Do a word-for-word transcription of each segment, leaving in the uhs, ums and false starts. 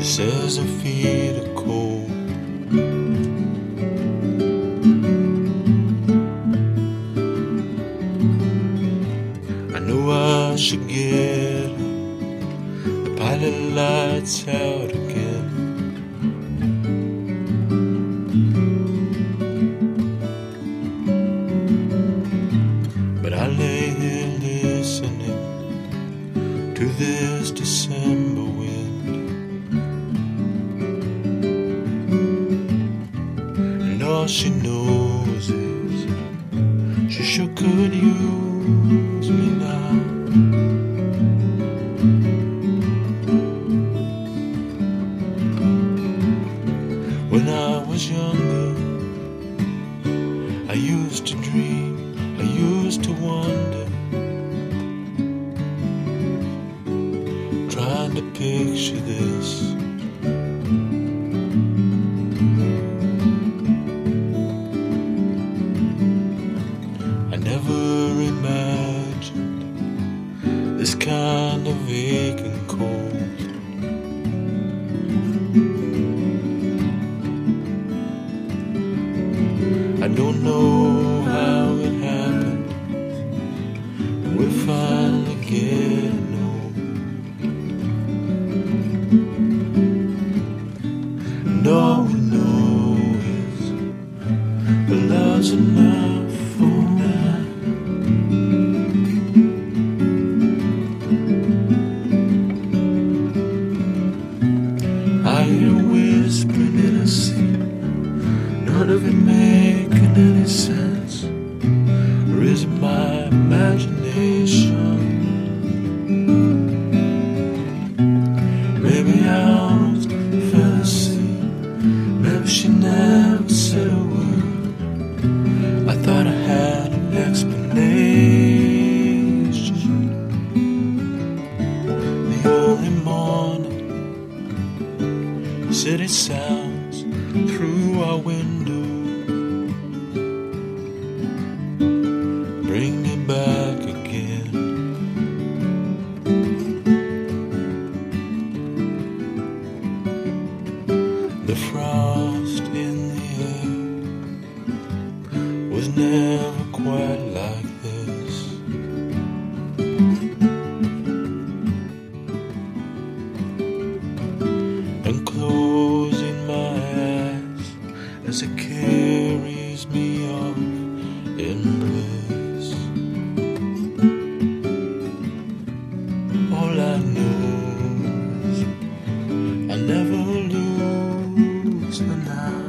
says her feet are cold. I know I should get her. The pilot lights out again. But I lay here listening to this December wind, and all she knows is she sure could use me now. When I was younger, I used to dream, I used to wonder, trying to picture this. I never imagined this kind of ache and cold. I don't know how it happened, and we're finally getting old. And all we know is the love's enough for now. I hear whispering in a seat, none of it making any sense. Or is it my imagination? Maybe I was fell asleep. Maybe she never said a word. I thought I had an explanation. The early morning city sounds through our window bring me back again. The frost in the air was never quite like this. And closing my eyes as it carries me off in bliss. All I know is I never lose her now.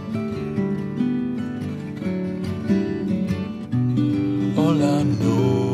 All I know